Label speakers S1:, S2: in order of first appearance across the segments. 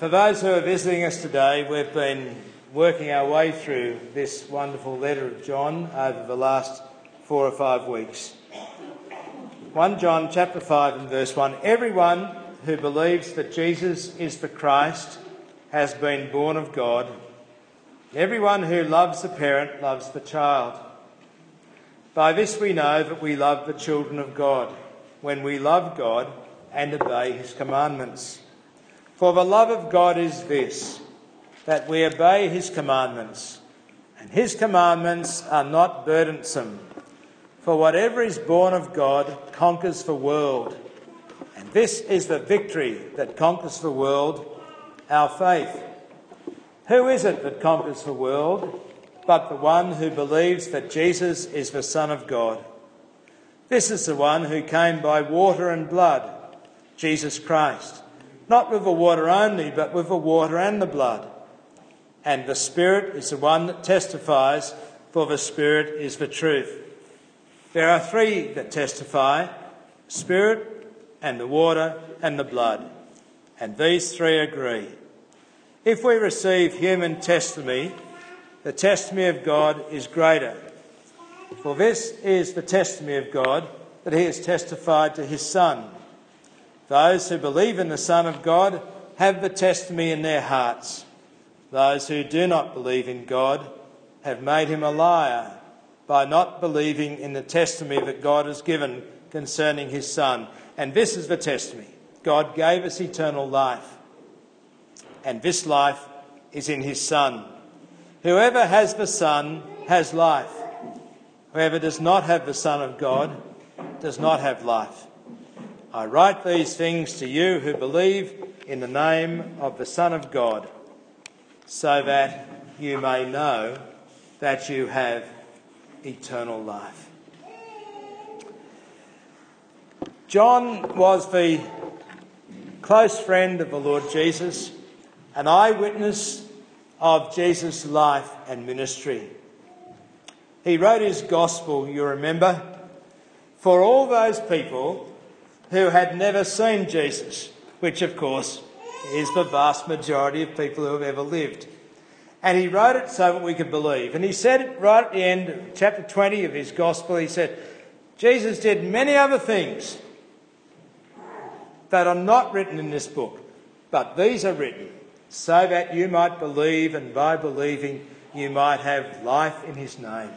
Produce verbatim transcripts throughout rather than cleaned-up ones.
S1: For those who are visiting us today, we've been working our way through this wonderful letter of John over the last four or five weeks. First John chapter five and verse one. Everyone who believes that Jesus is the Christ has been born of God. Everyone who loves the parent loves the child. By this we know that we love the children of God, when we love God and obey his commandments. For the love of God is this, that we obey his commandments, and his commandments are not burdensome. For whatever is born of God conquers the world, and this is the victory that conquers the world, our faith. Who is it that conquers the world but the one who believes that Jesus is the Son of God? This is the one who came by water and blood, Jesus Christ. Not with the water only, but with the water and the blood. And the Spirit is the one that testifies, for the Spirit is the truth. There are three that testify, the Spirit and the water and the blood. And these three agree. If we receive human testimony, the testimony of God is greater. For this is the testimony of God, that he has testified to his Son. Those who believe in the Son of God have the testimony in their hearts. Those who do not believe in God have made him a liar by not believing in the testimony that God has given concerning his Son. And this is the testimony. God gave us eternal life, and this life is in his Son. Whoever has the Son has life. Whoever does not have the Son of God does not have life. I write these things to you who believe in the name of the Son of God, so that you may know that you have eternal life. John was the close friend of the Lord Jesus, an eyewitness of Jesus' life and ministry. He wrote his gospel, you remember, for all those people who had never seen Jesus, which of course is the vast majority of people who have ever lived. And he wrote it so that we could believe. And he said it right at the end of chapter twenty of his gospel. He said, Jesus did many other things that are not written in this book, but these are written so that you might believe, and by believing you might have life in his name.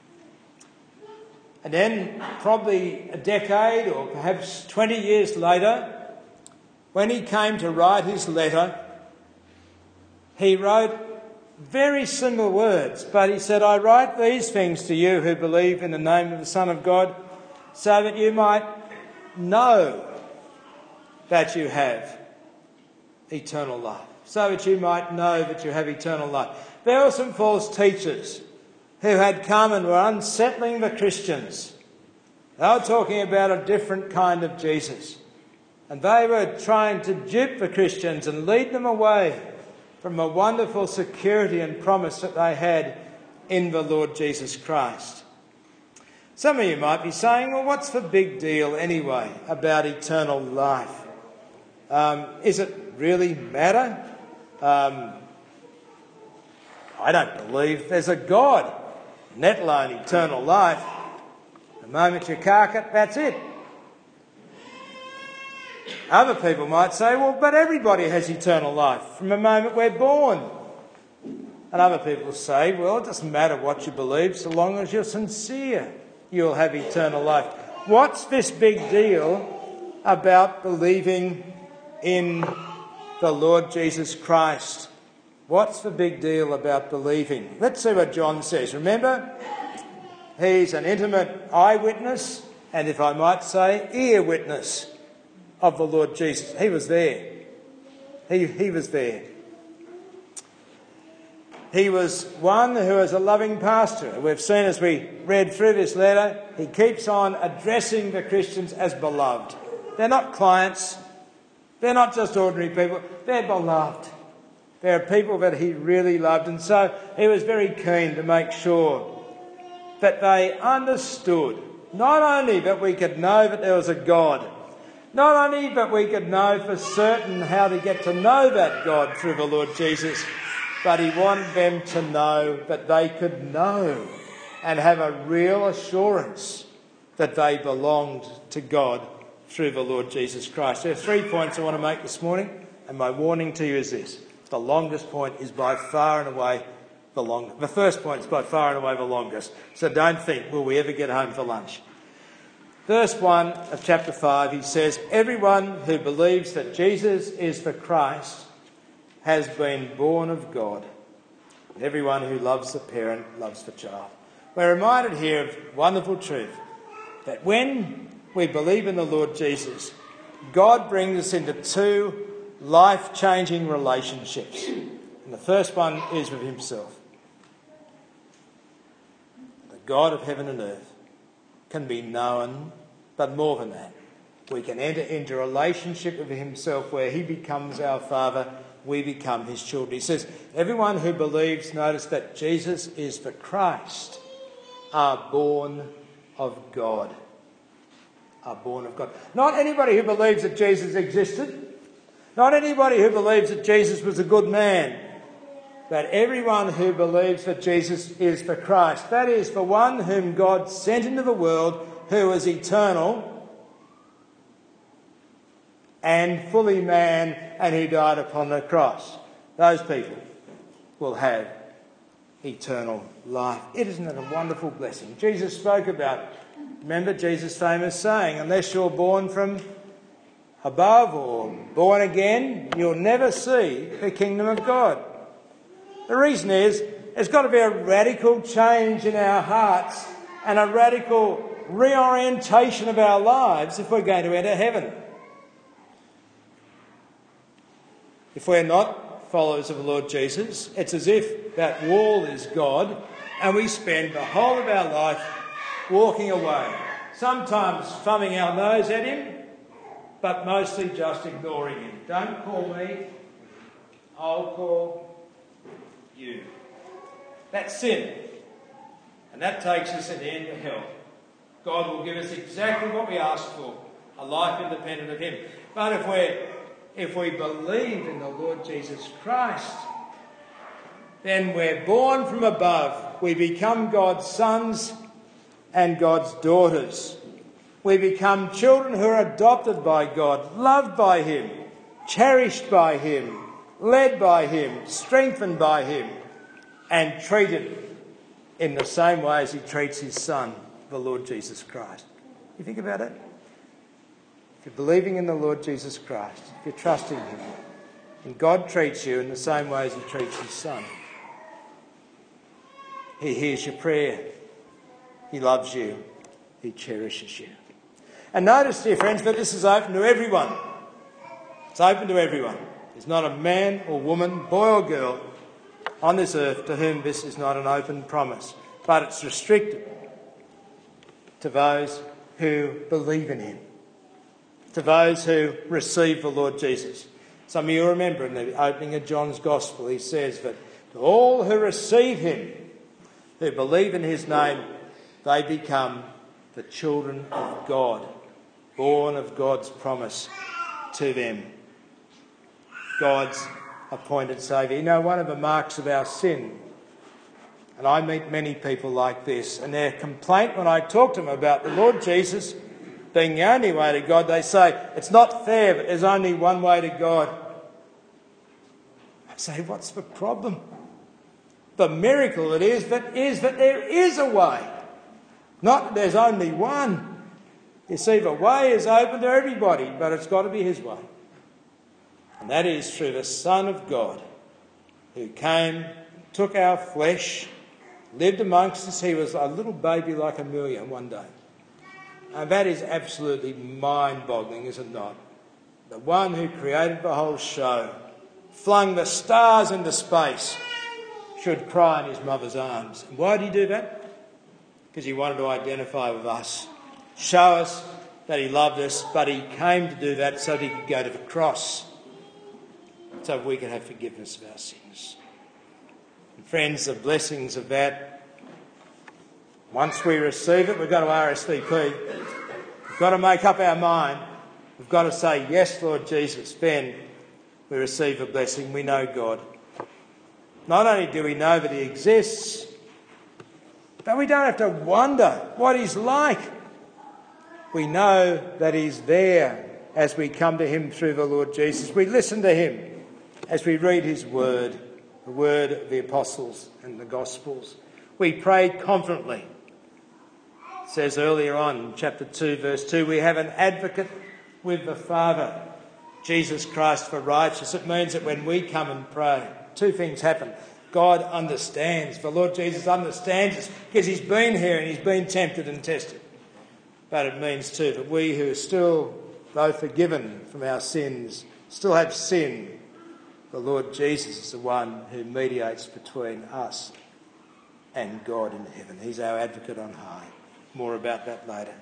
S1: And then probably a decade or perhaps twenty years later, when he came to write his letter, he wrote very similar words, but he said, I write these things to you who believe in the name of the Son of God, so that you might know that you have eternal life. So that you might know that you have eternal life. There were some false teachers who had come and were unsettling the Christians. They were talking about a different kind of Jesus. And they were trying to dupe the Christians and lead them away from a wonderful security and promise that they had in the Lord Jesus Christ. Some of you might be saying, well, what's the big deal anyway about eternal life? Um, is it really matter? Um, I don't believe there's a God, let alone eternal life. The moment you cark it, that's it. Other people might say, well, but everybody has eternal life from the moment we're born. And other people say, well, it doesn't matter what you believe, so long as you're sincere, you'll have eternal life. What's this big deal about believing in the Lord Jesus Christ? What's the big deal about believing? Let's see what John says. Remember, he's an intimate eyewitness, and if I might say, ear witness of the Lord Jesus. He was there. He, he was there. He was one who is a loving pastor. We've seen as we read through this letter, he keeps on addressing the Christians as beloved. They're not clients. They're not just ordinary people. They're beloved. They're people that he really loved. And so he was very keen to make sure that they understood not only that we could know that there was a God, Not only that we could know for certain how to get to know that God through the Lord Jesus, but he wanted them to know that they could know and have a real assurance that they belonged to God through the Lord Jesus Christ. There are three points I want to make this morning, and my warning to you is this. The longest point is by far and away the longest. The first point is by far and away the longest. So don't think, will we ever get home for lunch? Verse one of chapter five, he says, everyone who believes that Jesus is the Christ has been born of God. And everyone who loves the parent loves the child. We're reminded here of wonderful truth, that when we believe in the Lord Jesus, God brings us into two life-changing relationships. And the first one is with himself. The God of heaven and earth can be known, but more than that, we can enter into a relationship with himself where he becomes our Father, we become his children. He says, everyone who believes, notice that Jesus is the Christ, are born of God. Are born of God. Not anybody who believes that Jesus existed. Not anybody who believes that Jesus was a good man. But everyone who believes that Jesus is the Christ. That is, the one whom God sent into the world, who is eternal and fully man, and who died upon the cross. Those people will have eternal life. Isn't it a wonderful blessing? Jesus spoke about, remember Jesus' famous saying, unless you're born from above or born again, you'll never see the kingdom of God. The reason is, there's got to be a radical change in our hearts and a radical reorientation of our lives if we're going to enter heaven. If we're not followers of the Lord Jesus, it's as if that wall is God and we spend the whole of our life walking away, sometimes thumbing our nose at him, but mostly just ignoring him. Don't call me, I'll call you. That's sin. And that takes us at the end of hell. God will give us exactly what we ask for, a life independent of him. But if we're If we believe in the Lord Jesus Christ, then we're born from above. We become God's sons and God's daughters. We become children who are adopted by God, loved by him, cherished by him, led by him, strengthened by him, and treated in the same way as he treats his Son, the Lord Jesus Christ. You think about it? If you're believing in the Lord Jesus Christ, if you're trusting him, and God treats you in the same way as he treats his Son, he hears your prayer, he loves you, he cherishes you. And notice, dear friends, that this is open to everyone. It's open to everyone. There's not a man or woman, boy or girl on this earth to whom this is not an open promise. But it's restricted to those who believe in him, to those who receive the Lord Jesus. Some of you remember in the opening of John's Gospel, he says that to all who receive him, who believe in his name, they become the children of God, born of God's promise to them. God's appointed Saviour. You know, one of the marks of our sin, and I meet many people like this, and their complaint when I talk to them about the Lord Jesus being the only way to God, they say, it's not fair, but there's only one way to God. I say, what's the problem? The miracle it is that is that there is a way. Not that there's only one. You see, the way is open to everybody, but it's got to be his way. And that is through the Son of God, who came, took our flesh, lived amongst us. He was a little baby like Amelia one day. And that is absolutely mind-boggling, is it not? The one who created the whole show, flung the stars into space, should cry in his mother's arms. And why did he do that? Because he wanted to identify with us, show us that he loved us, but he came to do that so that he could go to the cross, so we could have forgiveness of our sins. And friends, the blessings of that, once we receive it, we've got to R S V P. We've got to make up our mind We've got to say, yes, Lord Jesus. Then we receive a blessing. We know God. Not only do we know that he exists, but we don't have to wonder what he's like. We know that he's there as we come to him through the Lord Jesus. We listen to him as we read his word, the word of the apostles and the gospels. We pray confidently. It says earlier on, chapter two, verse two, we have an advocate with the Father, Jesus Christ for righteous. It means that when we come and pray, two things happen. God understands. The Lord Jesus understands us because he's been here and he's been tempted and tested. But it means too that we who are still, though forgiven from our sins, still have sin, the Lord Jesus is the one who mediates between us and God in heaven. He's our advocate on high. More about that later.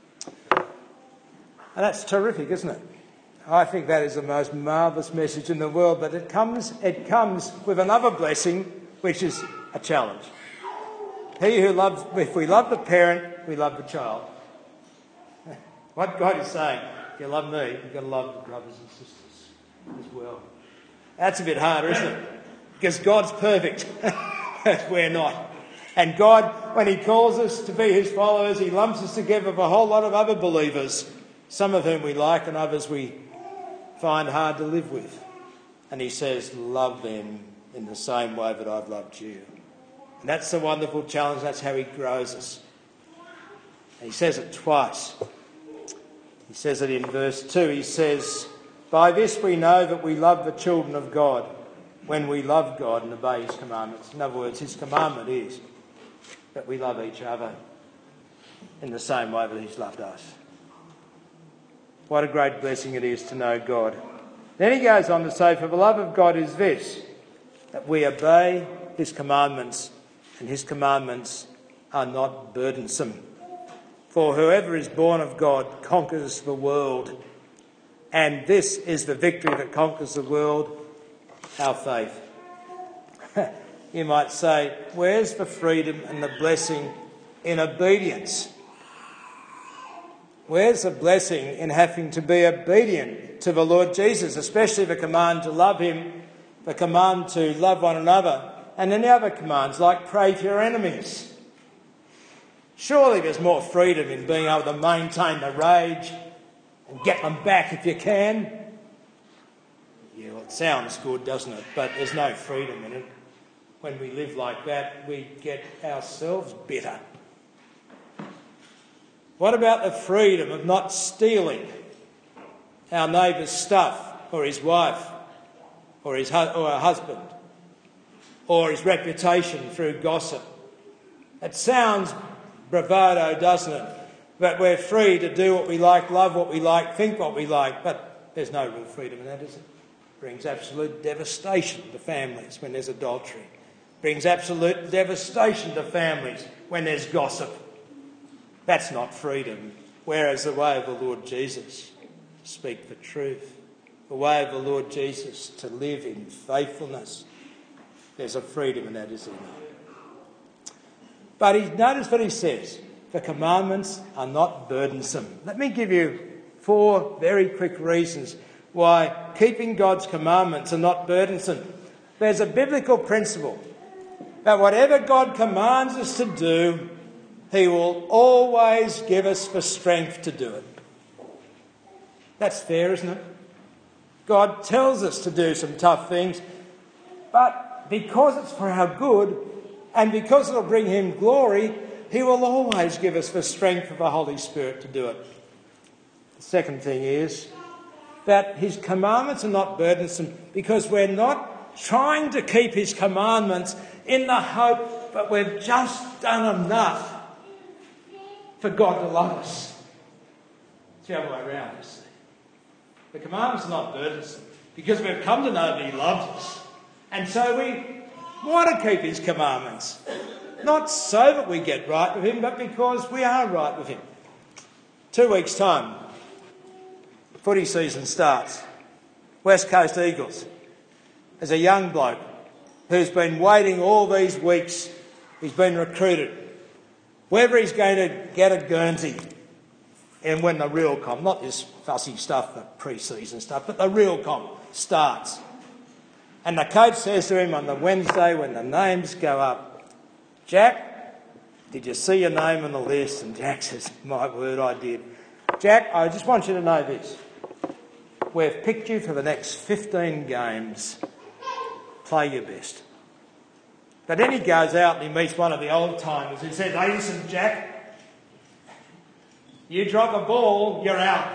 S1: And that's terrific, isn't it? I think that is the most marvellous message in the world, but it comes, it comes with another blessing, which is a challenge. He who loves, if we love the parent, we love the child. What God is saying, if you love me, you've got to love the brothers and sisters as well. That's a bit harder, isn't it? Because God's perfect. We're not. And God, when he calls us to be his followers, he lumps us together with a whole lot of other believers, some of whom we like and others we find hard to live with. And he says, love them in the same way that I've loved you. And that's the wonderful challenge. That's how he grows us. And he says it twice. He says it in verse two. He says, by this we know that we love the children of God, when we love God and obey his commandments. In other words, his commandment is that we love each other in the same way that he's loved us. What a great blessing it is to know God. Then he goes on to say, for the love of God is this, that we obey his commandments, and his commandments are not burdensome. For whoever is born of God conquers the world. And this is the victory that conquers the world, our faith. You might say, where's the freedom and the blessing in obedience? Where's the blessing in having to be obedient to the Lord Jesus, especially the command to love him, the command to love one another, and any other commands like pray for your enemies? Surely there's more freedom in being able to maintain the rage and get them back if you can. Yeah, well, it sounds good, doesn't it? But there's no freedom in it. When we live like that, we get ourselves bitter. What about the freedom of not stealing our neighbour's stuff, or his wife, or his hu- or her husband, or his reputation through gossip? It sounds bravado, doesn't it? That we're free to do what we like, love what we like, think what we like, but there's no real freedom in that, is it? It brings absolute devastation to families when there's adultery. It brings absolute devastation to families when there's gossip. That's not freedom. Whereas the way of the Lord Jesus, speak the truth. The way of the Lord Jesus, to live in faithfulness. There's a freedom in that, is there not? But he, notice what he says. The commandments are not burdensome. Let me give you four very quick reasons why keeping God's commandments are not burdensome. There's a biblical principle that whatever God commands us to do, he will always give us the strength to do it. That's fair, isn't it? God tells us to do some tough things, but because it's for our good and because it'll bring him glory, he will always give us the strength of the Holy Spirit to do it. The second thing is that his commandments are not burdensome because we're not trying to keep his commandments in the hope that we've just done enough for God to love us. It's the other way around, you see. The commandments are not burdensome because we've come to know that he loves us. And so we want to keep his commandments. Not so that we get right with him, but because we are right with him. Two weeks' time, footy season starts. West Coast Eagles. There's a young bloke who's been waiting all these weeks. He's been recruited. Whether he's going to get a Guernsey and when the real comp, not this fussy stuff, the pre-season stuff, but the real comp starts. And the coach says to him on the Wednesday when the names go up, "Jack, did you see your name on the list?" And Jack says, "My word, I did. Jack, I just want you to know this. We've picked you for the next fifteen games. Play your best." But then he goes out and he meets one of the old-timers who says, "Hey, listen, Jack, you drop a ball, you're out."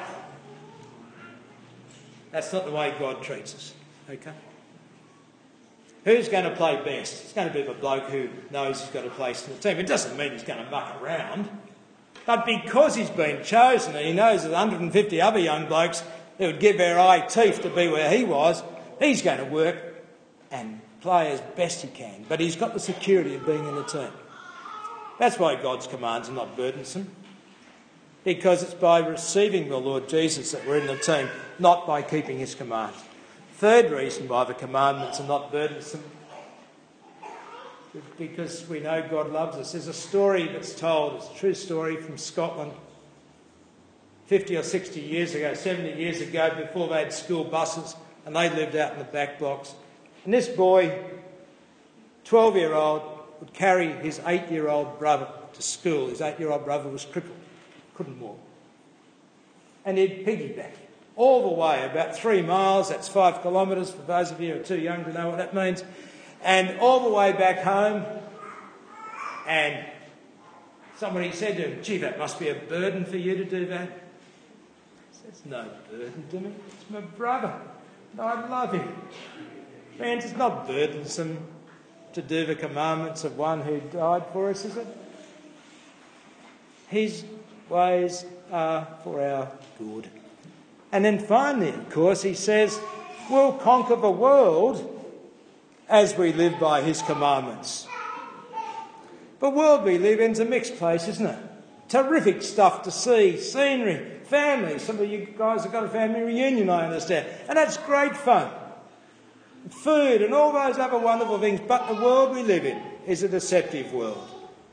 S1: That's not the way God treats us, okay? Who's going to play best? It's going to be the bloke who knows he's got a place in the team. It doesn't mean he's going to muck around. But because he's been chosen and he knows there's one hundred fifty other young blokes who would give their eye teeth to be where he was, he's going to work and play as best he can. But he's got the security of being in the team. That's why God's commands are not burdensome. Because it's by receiving the Lord Jesus that we're in the team, not by keeping his commands. Third reason why the commandments are not burdensome, because we know God loves us. There's a story that's told, it's a true story from Scotland, fifty or sixty years ago, seventy years ago, before they had school buses, and they lived out in the back blocks. And this boy, twelve-year-old, would carry his eight-year-old brother to school. His eight-year-old brother was crippled, couldn't walk. And he'd piggyback all the way, about three miles, that's five kilometres for those of you who are too young to know what that means, and all the way back home. And somebody said to him, "Gee, that must be a burden for you to do that." He said, "It's no burden to me, it's my brother, and I love him." Friends, it's not burdensome to do the commandments of one who died for us, is it? His ways are for our good. And then finally, of course, he says, we'll conquer the world as we live by his commandments. The world we live in is a mixed place, isn't it? Terrific stuff to see, scenery, family. Some of you guys have got a family reunion, I understand. And that's great fun. Food and all those other wonderful things. But the world we live in is a deceptive world.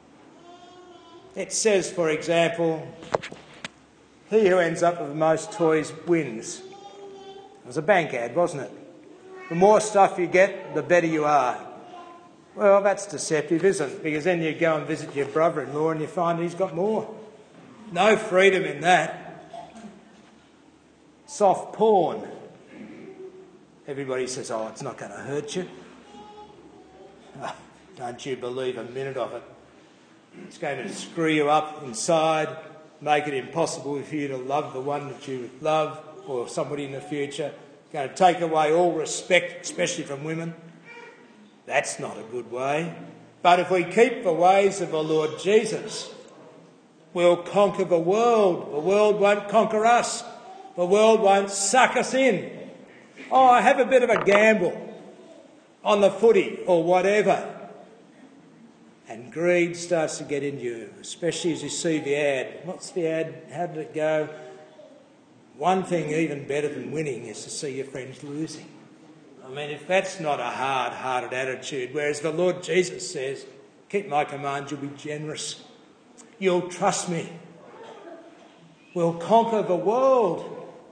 S1: It says, for example, he who ends up with the most toys wins. It was a bank ad, wasn't it? The more stuff you get, the better you are. Well, that's deceptive, isn't it? Because then you go and visit your brother-in-law and you find he's got more. No freedom in that. Soft porn. Everybody says, "Oh, it's not going to hurt you." Oh, don't you believe a minute of it. It's going to screw you up inside, make it impossible for you to love the one that you love or somebody in the future. It's going to take away all respect, especially from women. That's not a good way. But if we keep the ways of the Lord Jesus, we'll conquer the world. The world won't conquer us. The world won't suck us in. Oh, I have a bit of a gamble on the footy or whatever. And greed starts to get into you, especially as you see the ad. What's the ad? How did it go? One thing even better than winning is to see your friends losing. I mean, if that's not a hard-hearted attitude, whereas the Lord Jesus says, keep my commands, you'll be generous. You'll trust me. We'll conquer the world.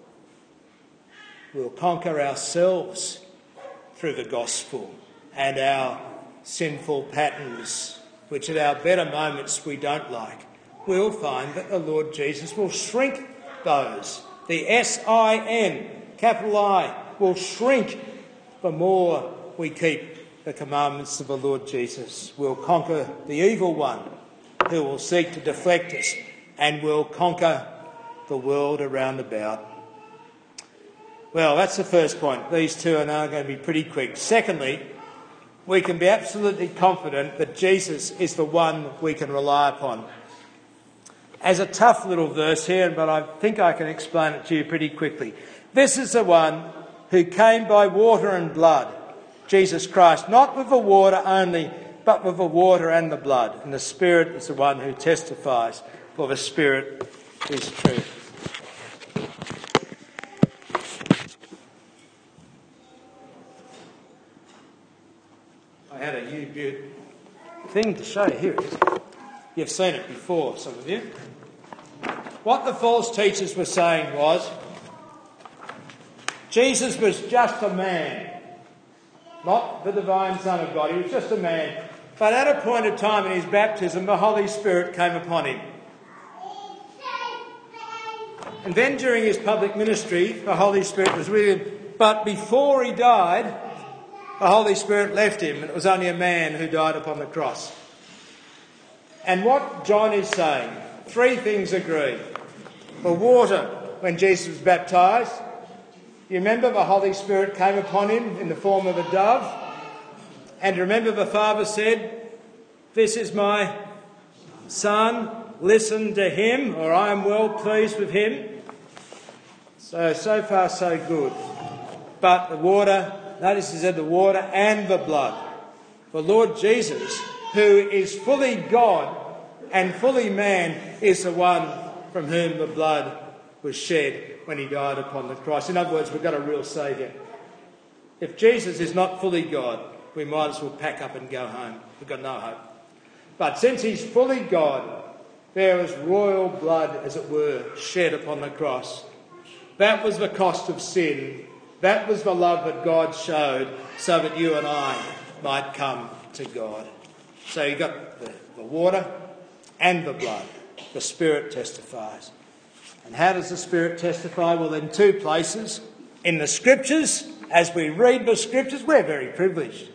S1: We'll conquer ourselves through the gospel and our sinful patterns, which at our better moments we don't like. We'll find that the Lord Jesus will shrink those. The S I N, capital I, will shrink the more we keep the commandments of the Lord Jesus. We'll conquer the evil one who will seek to deflect us, and we'll conquer the world around about. Well, that's the first point. These two are now going to be pretty quick. Secondly, we can be absolutely confident that Jesus is the one we can rely upon. As a tough little verse here, but I think I can explain it to you pretty quickly. This is the one who came by water and blood, Jesus Christ, not with the water only, but with the water and the blood. And the Spirit is the one who testifies, for the Spirit is truth. I had a U-Butte thing to show you. Here it is. You've seen it before, some of you. what the false teachers were saying was, Jesus was just a man, not the divine Son of God. He was just a man. But at a point of time in his baptism, the Holy Spirit came upon him. And then during his public ministry, the Holy Spirit was with him. But before he died, the Holy Spirit left him, and it was only a man who died upon the cross. And what John is saying, three things agree. The water, when Jesus was baptised, you remember the Holy Spirit came upon him in the form of a dove. And remember the Father said, "This is my Son, listen to him," or "I am well pleased with him." So, so far so good. But the water, notice he said the water and the blood. The Lord Jesus, who is fully God and fully man, is the one from whom the blood was shed when he died upon the cross. In other words, we've got a real saviour. If Jesus is not fully God, we might as well pack up and go home. We've got no hope. But since he's fully God, there is royal blood, as it were, shed upon the cross. That was the cost of sin. That was the love that God showed so that you and I might come to God. So you've got the, the water and the blood. The Spirit testifies. And how does the Spirit testify? Well, in two places. In the Scriptures, as we read the Scriptures, we're very privileged.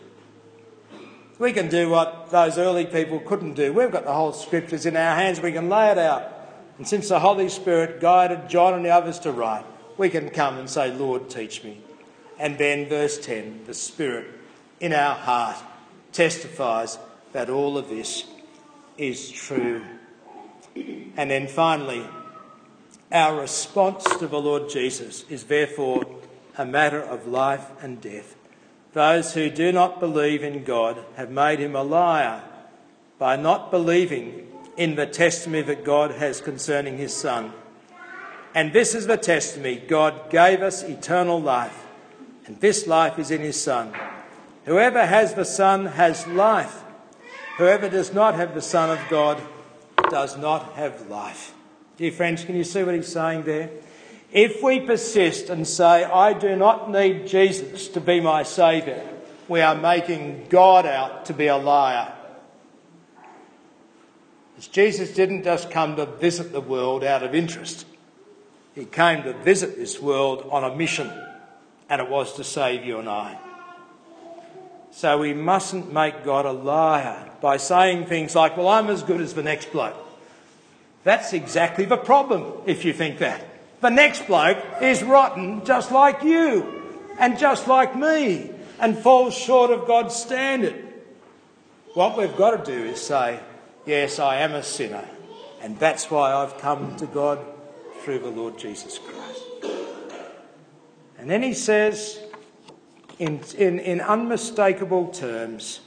S1: We can do what those early people couldn't do. We've got the whole Scriptures in our hands. We can lay it out. And since the Holy Spirit guided John and the others to write, we can come and say, "Lord, teach me." And then verse ten, the Spirit in our heart testifies that all of this is true. And then finally, our response to the Lord Jesus is therefore a matter of life and death. Those who do not believe in God have made him a liar by not believing in the testimony that God has concerning his Son. And this is the testimony: God gave us eternal life, and this life is in his Son. Whoever has the Son has life. Whoever does not have the Son of God does not have life. Dear friends, can you see what he's saying there? If we persist and say, "I do not need Jesus to be my saviour," we are making God out to be a liar. As Jesus didn't just come to visit the world out of interest. He came to visit this world on a mission, and it was to save you and I. So we mustn't make God a liar by saying things like, "Well, I'm as good as the next bloke." That's exactly the problem, if you think that. The next bloke is rotten just like you and just like me and falls short of God's standard. What we've got to do is say, "Yes, I am a sinner, and that's why I've come to God through the Lord Jesus Christ." And then he says, in, in, in unmistakable terms,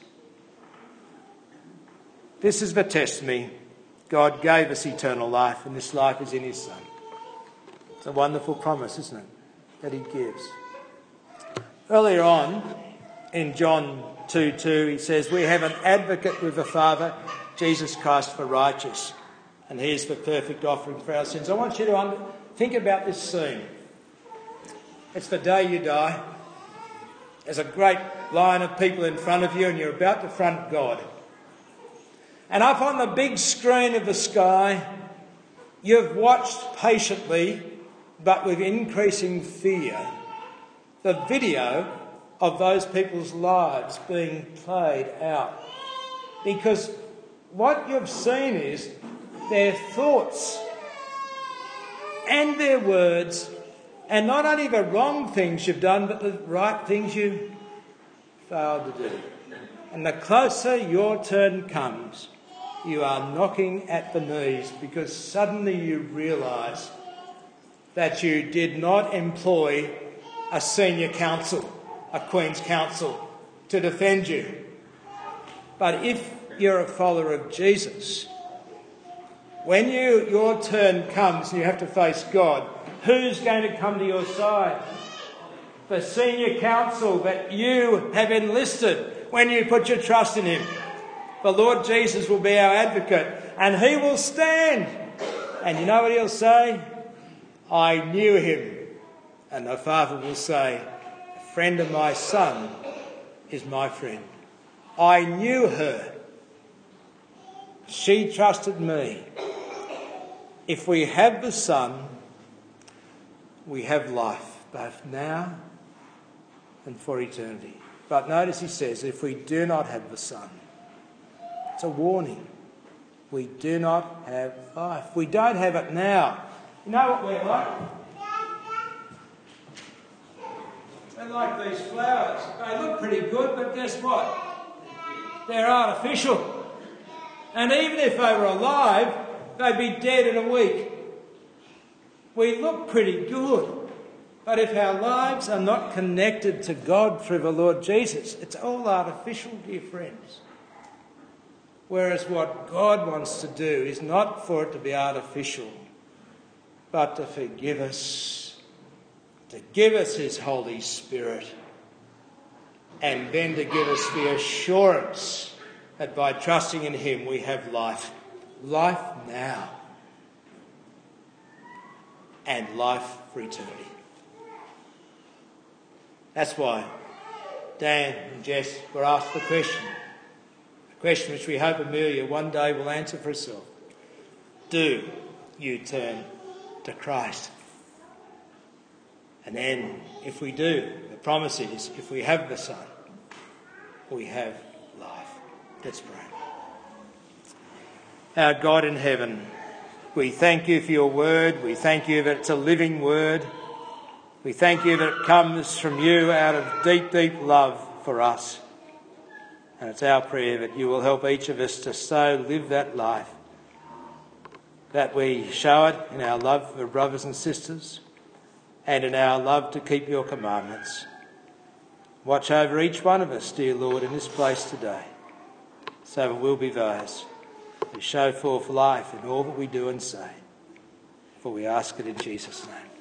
S1: this is the testimony: God gave us eternal life, and this life is in his Son. It's a wonderful promise, isn't it, that he gives. Earlier on, in John two two, he says, "We have an advocate with the Father, Jesus Christ the righteous, and he is the perfect offering for our sins." I want you to under- think about this scene. It's the day you die. There's a great line of people in front of you, and you're about to front God. And up on the big screen of the sky, you've watched patiently, but with increasing fear, the video of those people's lives being played out. Because what you've seen is their thoughts and their words, and not only the wrong things you've done, but the right things you failed to do. And the closer your turn comes, you are knocking at the knees, because suddenly you realise that you did not employ a senior counsel, a Queen's Counsel, to defend you. But if you're a follower of Jesus, when you your turn comes and you have to face God, who's going to come to your side? The senior counsel that you have enlisted when you put your trust in him. The Lord Jesus will be our advocate, and he will stand And you know what he'll say? I knew him. And the father will say, a friend of my son is my friend. I knew her. She trusted me. If we have the Son, we have life, both now and for eternity. But notice he says, if we do not have the Son, it's a warning. We do not have life. We don't have it now. You know what we're like? We're like these flowers. They look pretty good, but guess what? They're artificial. And even if they were alive, they'd be dead in a week. We look pretty good. But if our lives are not connected to God through the Lord Jesus, it's all artificial, dear friends. Whereas what God wants to do is not for it to be artificial, but to forgive us, to give us his Holy Spirit, and then to give us the assurance that by trusting in him we have life. Life now. And life for eternity. That's why Dan and Jess were asked the question, a question which we hope Amelia one day will answer for herself. Do you turn to Christ? And then, if we do, the promise is, if we have the Son, we have life. Let's pray. Our God in heaven, we thank you for your word. We thank you that it's a living word. We thank you that it comes from you out of deep, deep love for us. And it's our prayer that you will help each of us to so live that life, that we show it in our love for brothers and sisters and in our love to keep your commandments. Watch over each one of us, dear Lord, in this place today, so that we'll be those who show forth life in all that we do and say. For we ask it in Jesus' name.